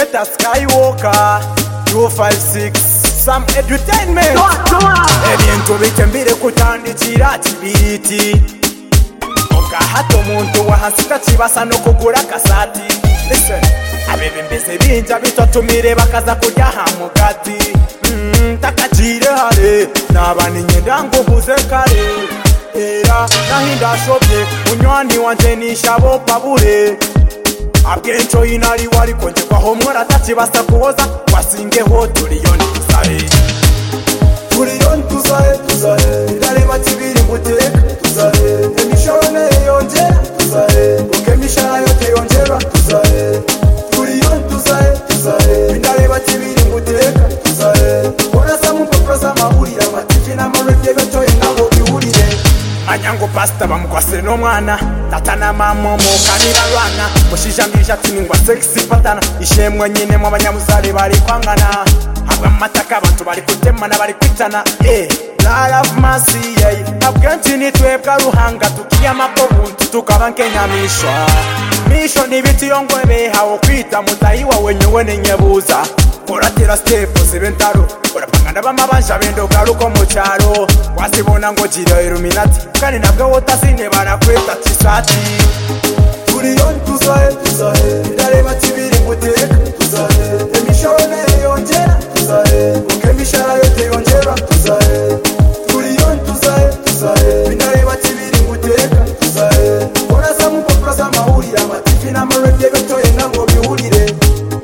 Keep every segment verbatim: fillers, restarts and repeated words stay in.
Senator Skywalker two five six Some Entertainment ebintu bitembere kutandikira kibiriti oga hato muntu wahasika kibasa no kugura kasati. Listen, abebembeze binja bitotumire bakaza kujya hamugati mm, takajire hale nabani nyenda ngo buze kare era nahinda shobye unywani wanje nishabo pabure abwencho inari wari konje kwa homora takibasa kuoza wasingeho tuliyoni tusahe tuliyoni tusahe tusahe dale matibiri nguteka tusahe emishone yongera tusahe ukemishara yote yongera tusahe tuliyoni tusahe tusahe dale matibiri nguteka tusahe ona samu poprosa mahurira matifi na marege beto yenabo bihurire manyango pasta bamukwasire no mwana tata na mama mukanira rwana mushijambisha tiningwa sexy patana ishemwe nyine mu banyamuzari bari kwangana abwa mataka abantu bari kutemana bari kwitana eh la love mercy yeah abwanti ni twebwa ruhanga tukiyama ko buntu tukabankenya mishwa misho nibiti yongwebe hawo kwita mutayiwa wenyewe nenyebuza koratira step sebentaro urapangana bamabanja bendo garuko mu cyaro wasibona ngo gira Illuminati kandi nabwo wotasine barakweta tisati tuliyoni tuzahe tuzahe ndareba tibiri nguteka tuzahe emishone yongera tuzahe ukemishara yote yongera tuzahe tuliyoni tuzahe tuzahe ndareba tibiri nguteka tuzahe orasa mu poprosa mahurira matifi na marege beto yenga ngo bihurire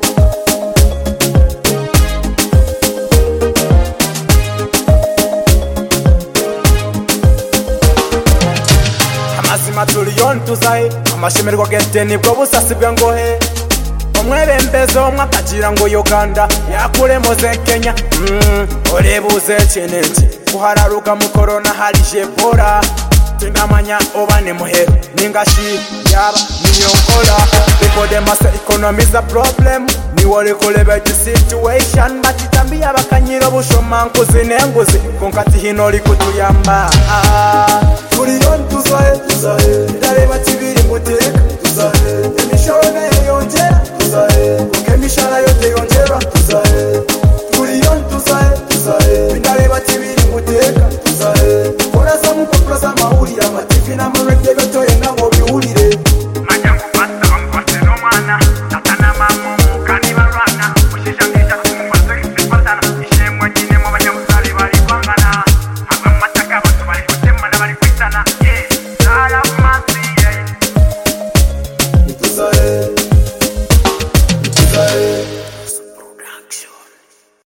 tuliyoni tuzahe amashemerwa gente nibwo busasibwa ngohe omwebembezo mwakagira ngo Uganda yakuremoze Kenya mm, orebuze chenenje kuhararuka mu corona harije bora tinamanya obane muhero ningashi yaba niyonkola because the mass economy is a problem ni wore koleba the situation batitambia bakanyiro bushoma nkuzinenguzi konkati hinori kutuyamba tuliyoni tuzahe tuzahe ndareba tibiri nguteka tuzahe emishone yongera tuzahe ukemishara yote yongera tuzahe tuliyoni tuzahe tuzahe ndareba tibiri nguteka tuzahe orasa mu poprosa mahurira matifi na marege beto